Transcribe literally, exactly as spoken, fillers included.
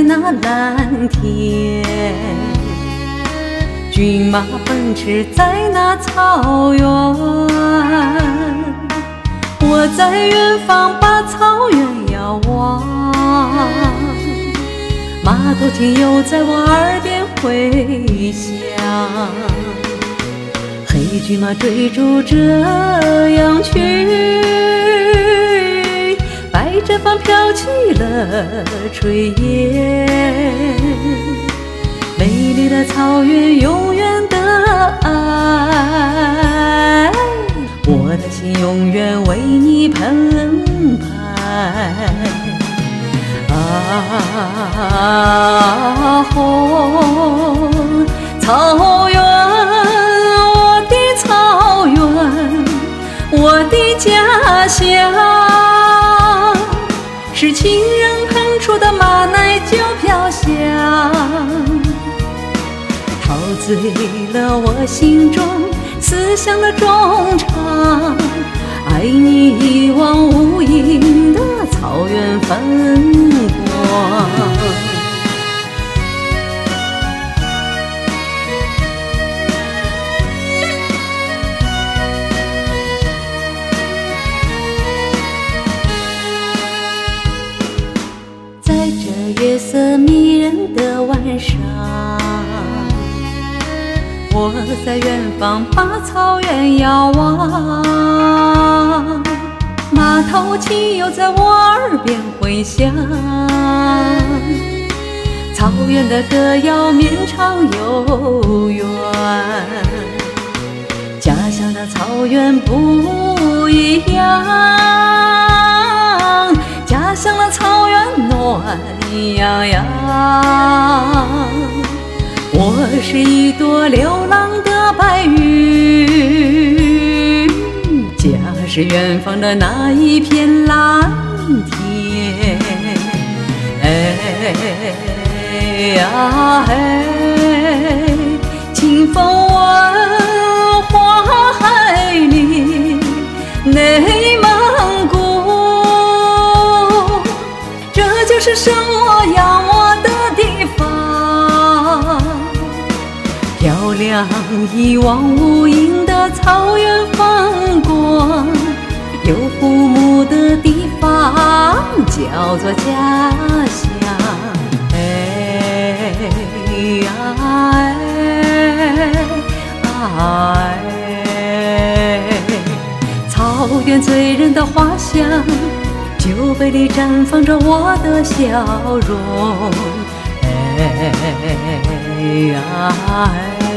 那蓝天，骏马奔驰在那草原。我在远方把草原遥望，马头琴又在我耳边回响。黑骏马追逐这样去，白毡帆飘起了炊烟。美丽的草原，永远的爱，我的心永远为你澎湃。啊，红草原，我的草原，我的家乡，是情人烹出的马奶酒飘香，陶醉了我心中思乡的衷肠，爱你一望无垠的草原风光。在这月色迷人的晚上，我在远方把草原遥望，马头琴又在我耳边回响，草原的歌谣绵长悠远，家乡的草原不一样，家乡的草原暖洋洋。我是一朵流浪的白云，家是远方的那一片蓝天。哎呀哎，清风闻花海里内蒙古，这就是生我养我的地方。漂亮一望无垠的草原风光，有父母的地方叫做家乡。哎呀哎哎，草原醉人的花香，酒杯里绽放着我的笑容。哎呀哎